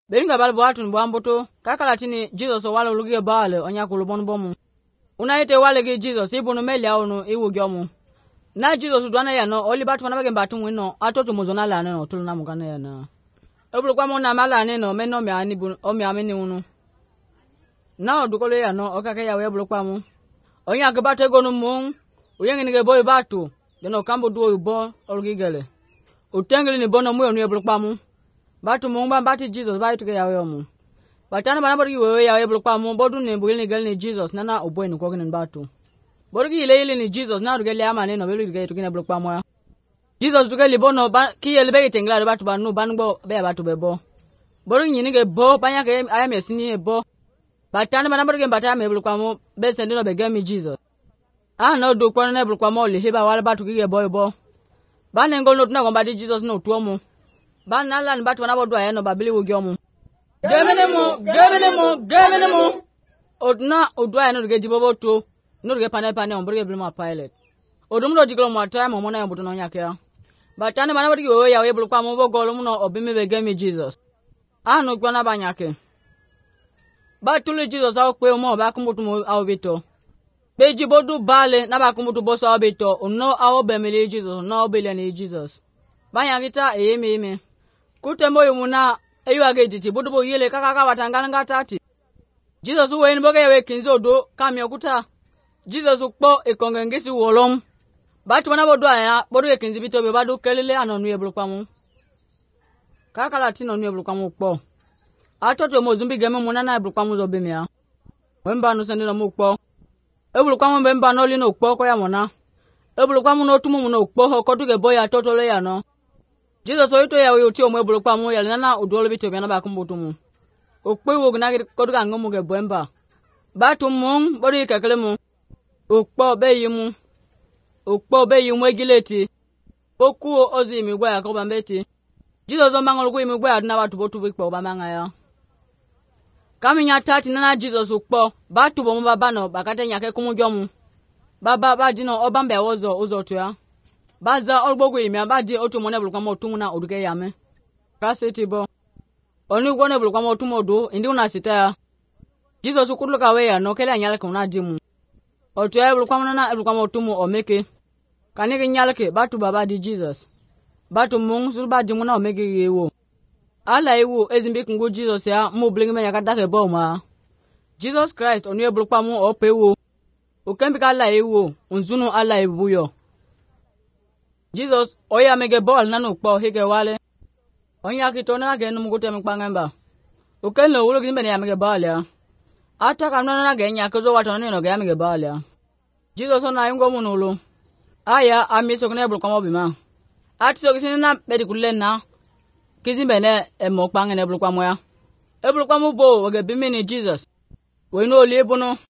Beringa bal boatun boamboto kakalatini Jesus wala uluge bale onya kulubon bomu. Unaite wale ge Jesus ibunu meli awunu iwu gyomu. Na Jesus dwana yano oli batu wana bagamba tunwino atoto muzona la no tuluna mugana yana. Ebulu kwa mona mala neno meno me ani bu o me ameni unu. Na odukole yano okake ya webulu kwa mu. Onya ke batu ego no mu. Uyenge nige boy batu. Deno kambo duo ubo olugigele. Utengeli ni bono mu onu ebulu kwa mu. Batu mumba bati Jesus ba ituke yawe omu. Batana bana borgi wewe yawe bulu kwa mu bodu ni bugili gal ni Jesus nana obweni ko ginen batu. Borgi ile ni Jesus na rugeli ama neno belu dige tukina bulu kwa mu. Jesus rugeli bono ba ki yele be tengla batu banu bango be batu bebo. Borgi nyini ge bo banya ke ayame sini ebo. Batana bana borgi batana me bulu kwa mu be sendino be gami Jesus. No do kwa na bulu kwa mu le heba wala batu kige boybo. Bana ngol no tuna ko badi Jesus no tuomu. Bana lan batu wanabodwa yano babili wugyomu. Gemenemo. Odna odwa yano ruge jiboboto. No ruge pane omburge bilma pilot. Odumulo jiglo mwata mo mona yambuto no nyakya. Batane bana bodi wewe yawe bulu kwa mo bogolo muno obimi begemi Jesus. No gwana banyake. Batule Jesus awo kwe mo ba kumbutu mo awbito. Beji bodu bale na ba kumbutu boso awbito. Ono awo bemele Jesus, no obele Jesus. Banyakita eme. Kutembo yumuna eyu agejiti budubo yele kaka watangala ngatati. Jesus weni boge yewe kinzodo kamya kuta. Jesus ukpo ekongengisi wolom. Batu wana bodwa ya bodu ye kinzibito be badu kelele anonu ye bulukwamu. Kaka latino nu ye bulukwamu ukpo. Atoto mozumbi geme munana ye bulukwamu zobimya. Wemba nusendino mukpo. Ebulukwamu mbemba no lino ukpo ko ya mona. Ebulukwamu no tumu muno ukpo hokotuge boya atoto le ya no. Jesus oito ya uti omwe bulu kwa mu yale nana udolo bito bana ba kumbutu mu. Okwe wo gna koduga ngomu ge bwemba. Batu mu bodi kakele mu. Okpo be yimu egileti. Oku ozi imigwa ya koba mbeti. Jesus omangolo ku imigwa ya na batu botu bikpo ba manga ya. Kaminya tati nana Jesus okpo batu bomu babano bakatenya ke kumugyomu. Baba badino obambe ozo to ya. Baza olbogo imi abadi otu mone bulu kwa motumu na oduke yame. Kaseti bo. Oni gwone bulu kwa motumu odu indi unasita ya. Jesus ukuluka weya no kele anyale kuna dimu. Otu ya bulu kwa mona bulu kwa motumu omeke. Kanike nyaleke batu baba di Jesus. Batu mungu sulba dimu na omeke yewo. Ala ewo ezimbi kungu Jesus ya mu blingi me yakadake bo ma. Jesus Christ oni bulu kwa mu opewo. Ukembika ala ewo unzunu ala ebuyo. Jesus oya mege ball nanu kpo hige wale. Onya kitona ge numu kute mkpangemba. Ukelo ulo gimbe ya mege ball ya. Ata kamna na ge nya kozo wato no ge mege ball ya. Jesus ona yungo munulu. Aya amiso kune bulu kwa bima. Ati so kisini na bedi kulena. Kizimbe ne mo kpangene bulu kwa moya. E bulu kwa mu bo ge bimi ni Jesus. We no libuno.